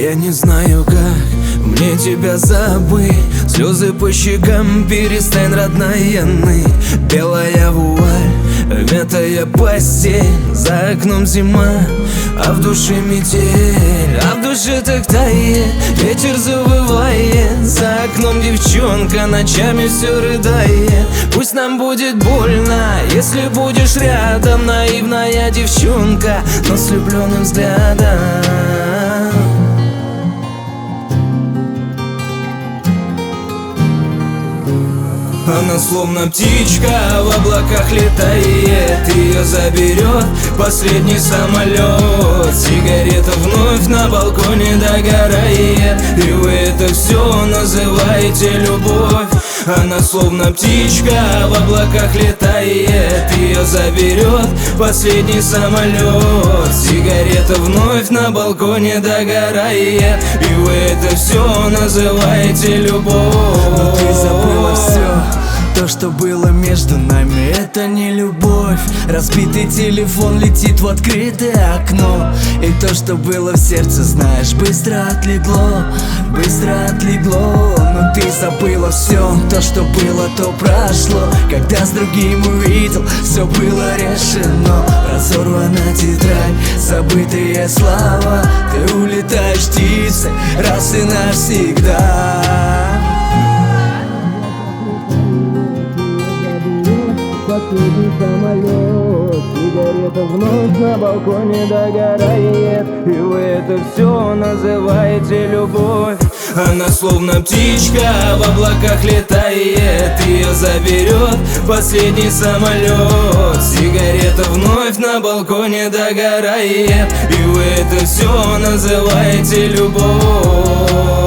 Я не знаю, как мне тебя забыть. Слезы по щекам, перестань, родная, ныть. Белая вуаль, мятая постель, за окном зима, а в душе метель. А в душе так тает, ветер завывает, за окном девчонка ночами все рыдает. Пусть нам будет больно, если будешь рядом, наивная девчонка, но с влюбленным взглядом. Она словно птичка в облаках летает, ее заберет последний самолет. Сигарета вновь на балконе догорает, и вы это все называете любовь. Она словно птичка в облаках летает, ее заберет последний самолет. Сигарета вновь на балконе догорает, и вы это все называете любовь. Но ты забыла все, то, что было между нами, это не любовь. Разбитый телефон летит в открытое окно, и то, что было в сердце, знаешь, быстро отлегло, быстро отлегло. Но ты забыла все, то, что было, то прошло. Когда с другим увидел, все было решено. Разорвана тетрадь, забытые слова. Ты улетаешь птицей раз и навсегда. Последний самолет, сигарета вновь на балконе догорает, и вы это все называете любовь. Она словно птичка в облаках летает, ее заберет последний самолет. Сигарета вновь на балконе догорает, и вы это все называете любовь.